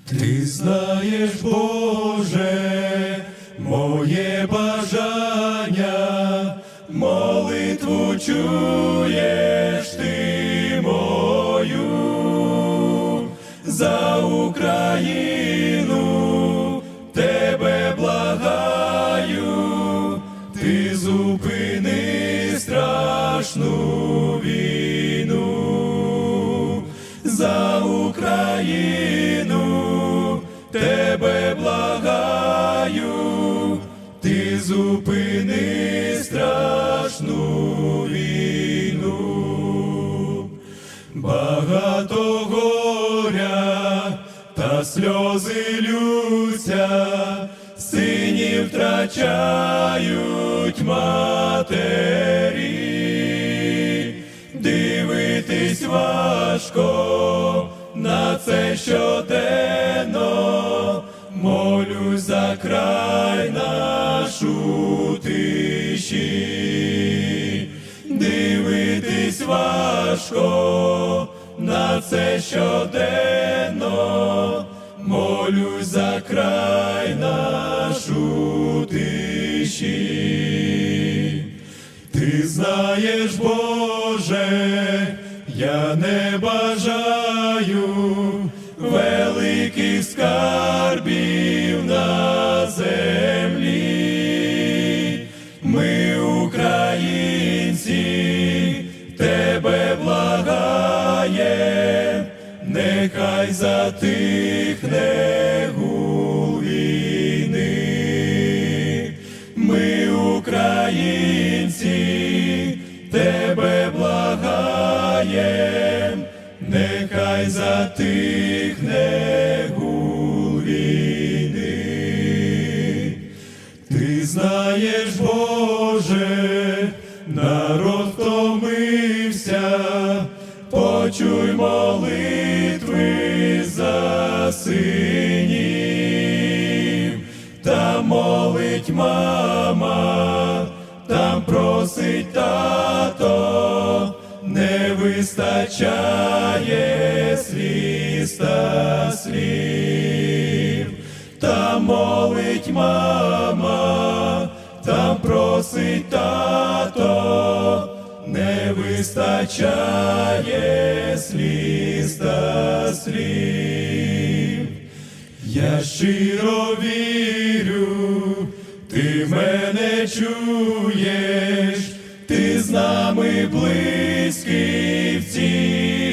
Ти знаєш, Боже, моє бажання, молитву чуєш ти мою, за Україну тебе благаю, ти зупини страшну війну, за Україну тебе благаю, ти зупини страшну війну. Багато горя та сльози лються, синів втрачають матері, дивитись важко на це щоденно, молюсь за край наш у тиші, дивитись важко на це щоденно, молюсь за край наш у тиші. Ти знаєш, Боже, я не бажаю великих скарбів на землі. Ми, українці, тебе благаєм, нехай затихне гул війни. Ми, українці, тебе благаєм, нехай затихне гул війни. Ти знаєш, Боже, народ втомився, почуй молитви за синів. Там молить мама, там просить тато, не вистачає сліз та слів. Там молить мама, там просить тато, не вистачає сліз та слів. Я щиро вірю, ти мене чуєш, ти з нами близький в цій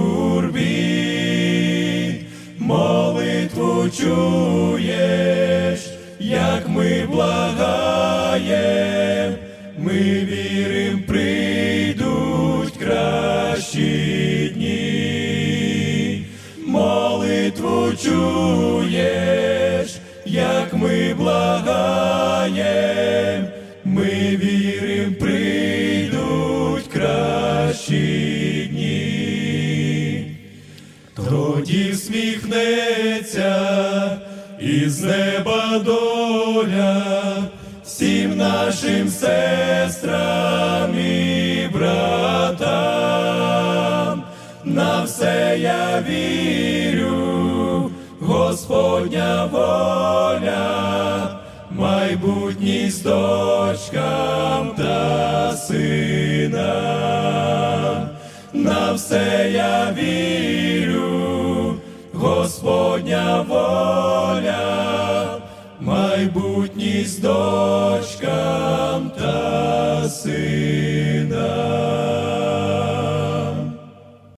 журбі. Молитву чуєш, як ми благаєм, ми вірим, прийдуть кращі дні. Молитву чуєш, як ми благаєм, ми вірим, прийдуть кращі дні. Тоді всміхнеться із неба доля всім нашим сестрам і братам. На все я вірю, Господня воля, майбутність дочкам та синам. На все я вірю, Господня воля, майбутність дочкам та синам.